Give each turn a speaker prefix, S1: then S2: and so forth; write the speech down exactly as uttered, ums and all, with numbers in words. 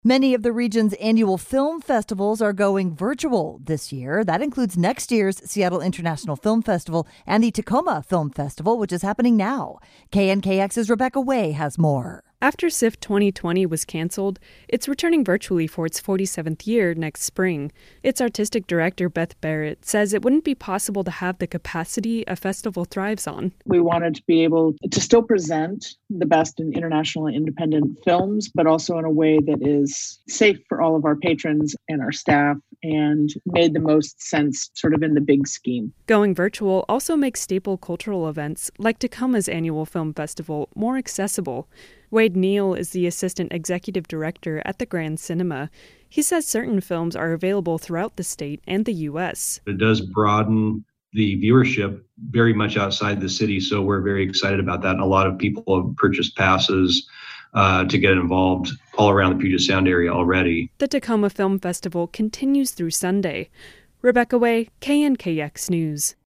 S1: Many of the region's annual film festivals are going virtual this year. That includes next year's Seattle International Film Festival and the Tacoma Film Festival, which is happening now. K N K X's Rebecca Way has more.
S2: After S I F twenty twenty was canceled, it's returning virtually for its forty-seventh year next spring. Its artistic director, Beth Barrett, says it wouldn't be possible to have the capacity a festival thrives on.
S3: We wanted to be able to still present the best in international and independent films, but also in a way that is safe for all of our patrons and our staff and made the most sense sort of in the big scheme.
S2: Going virtual also makes staple cultural events like Tacoma's annual film festival more accessible. Wade Neal is the assistant executive director at the Grand Cinema. He says certain films are available throughout the state and the U S.
S4: It does broaden the viewership very much outside the city, so we're very excited about that. And a lot of people have purchased passes uh, to get involved all around the Puget Sound area already.
S2: The Tacoma Film Festival continues through Sunday. Rebecca Way, K N K X News.